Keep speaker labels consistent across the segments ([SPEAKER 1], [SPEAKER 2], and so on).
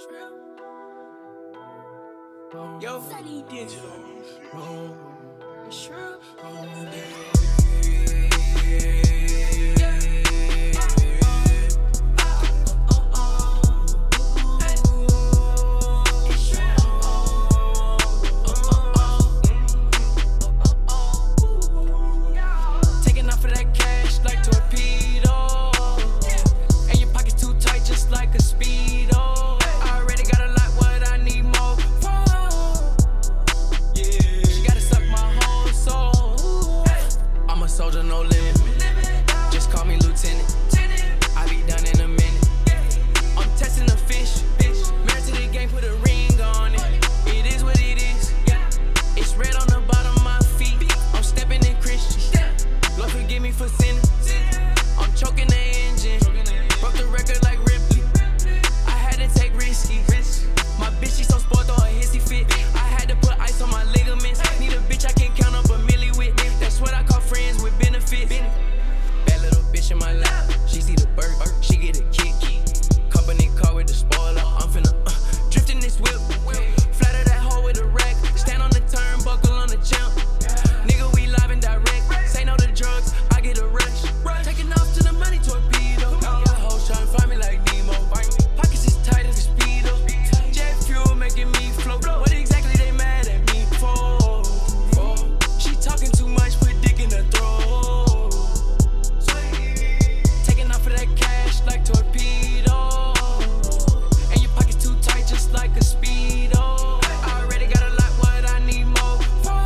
[SPEAKER 1] Yo, Sunny Digital. Shrimp. Taking off of that cash like torpedo, and your pockets too tight just like a speedo. I already got a lot, what I need more for. Yeah, she gotta suck my whole soul. I'm a soldier, no limit. Just call me lieutenant. I be done in a minute. I'm testing the fish. Married to the game, put a ring on it. It is what it is. It's red on the bottom of my feet. I'm stepping in Christian. Lord forgive me for sinning. I'm choking the engine. Broke the record like Ripley. I had to take risky. My bitch, she so spoiled, throw a hissy fit. I had to put ice on my ligaments. Need a bitch I can count up a milli with. That's what I call friends with benefits. Bad little bitch in my lap. She see the bird, she get a kick. Company car with the spoiler. I'm finna drift in this whip. Flatter that hoe with a rack. Stand on the turnbuckle on the champ. Nigga, we live and direct. Say no to drugs, I get a rush. Taking off to the money torpedo. Y'all hoes tryna find me like Nemo. Pockets is tight as a speedo. Jet fuel making me float. What exactly they mad at me for? She talking too much, put dick in her throat. Taking off of that cash like torpedo, and your pockets too tight just like a speedo. I already got a lot, what I need more for.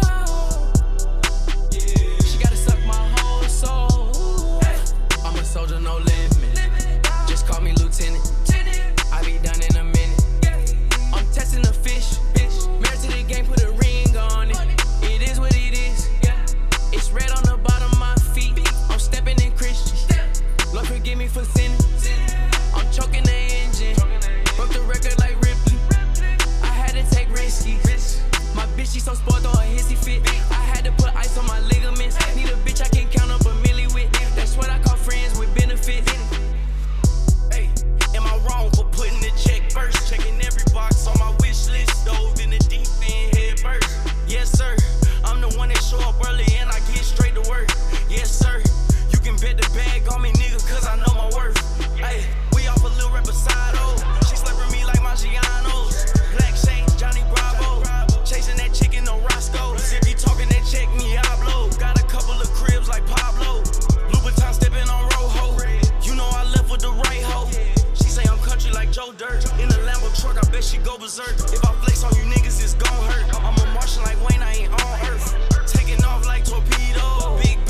[SPEAKER 1] Yeah, she gotta suck my whole soul. I'm a soldier, no limit. Just call me lieutenant. I be done in a minute. I'm testing the fish. Married to the game, put a ring on it. It is what it is. It's red on the bottom of my feet. I'm stepping in Christian. Lord forgive me for sinning. I'm choking the engine. Broke the record like Ripley. I had to take risky. My bitch, she so spoiled, throw a hissy fit. I had to put ice on my ligaments. Need a bitch I can count up a milli with. That's what I call friends with benefits.
[SPEAKER 2] Hey, am I wrong for putting the check first? Checking every box on my wish list. Dove in the deep end head first. Yes, sir. I'm the one that show up early and I get straight to work. Yes, sir. You can bet the bag on me, nigga, cause I know my worth. Hey, we off a little reposado. She slapping me like Maggiano's. Black Shank, Johnny Bravo. Chasing that chicken, no Roscoe's. If you talking that check me, I blow. Got a couple of cribs like Pablo. Louboutin stepping on Rojo. You know I left with the right hoe. She say I'm country like Joe Dirt. In the Lambo truck, I bet she go berserk. If I flex on you niggas, it's gon' hurt. I'm a Martian like Wayne, I ain't on Earth. Taking off like torpedo. Big